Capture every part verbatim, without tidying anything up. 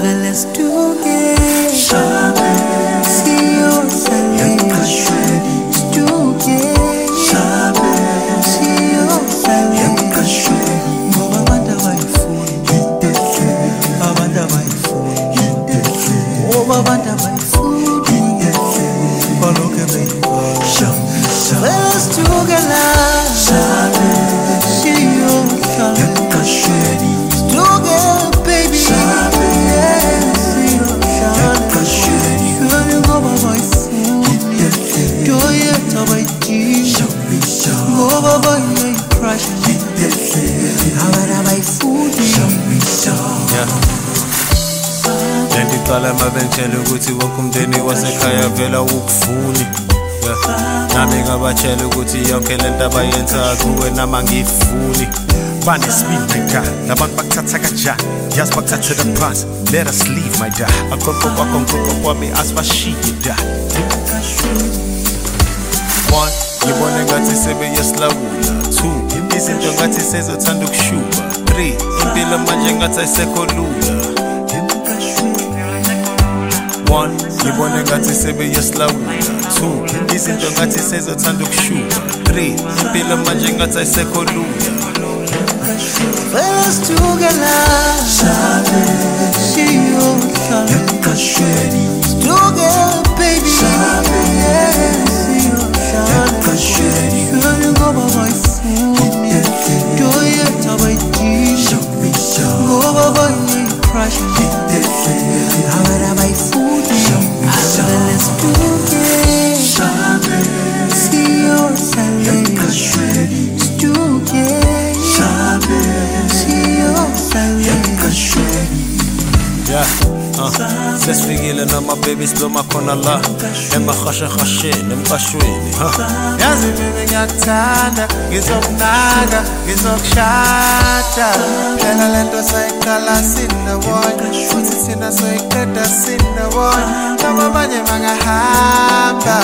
let's do it. See you Sunday. Let's do it. See you Sunday. Ngoba abantu abayifuni, abantu abayifuni, ngoba abantu abayifuni, baloke beyifuna. Let's together. See you Sunday. Together, baby. Lendiqala mabengitshela ukuthi wonke umndeni wasekhaya vela ukufuni. Nami ngabatshela ukuthi yonke lento abayenza kuwe nama ngifuni. Banesibindi my da, nabantu bakuthatha kanjani? Yazi bakuthathela phansi, let us leave my da. Akhokho kwakho ngikho kwami asibashiye da. One, ngibone ngathi sebeyesilawula. Two, izinto ngathi sezothanda ukushuba. Three, impilo manje ngathi ayisekho lula. One, ngibone ngathi sebeyesilawula. Two, izinto ngathi sezothanda ukushuba. Three, impilo manje ngathi ayisekho lula. Let's together. See you Sunday. Together, baby. See you Sunday. You go by my phone. Do it to my team. Go by my crush. How about my food? Let's do it. See you Sunday. Let's do it. Yeah, uh, sesifikile noma baby sibloma khona la emakhasha khasheni emqashweni ha. Yazi baby ngiyakuthanda ngizokunaka ngizokushada phela lento sayiqala sinawona futhi thina soyiqeda sinawona noma manje mangahamba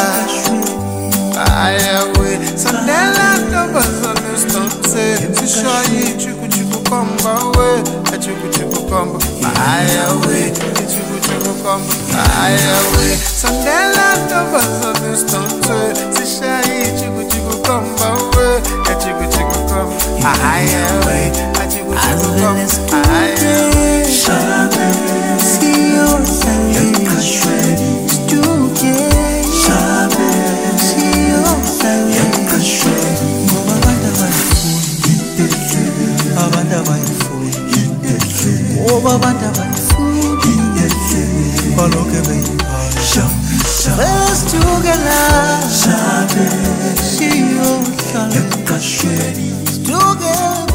ayawe sondela ntombi zonustonse sishayi chuku chuku komba we chuku chuku komba ayawe chuku chuku komba ayawe sondela ntombi zonustonse sishayi chuku chuku komba we chuku chuku komba ayawe chuku chuku komba ayawe see you Sunday. Abantu abayifuni, baloke beyifuna. Let's together. See you Sunday. Together.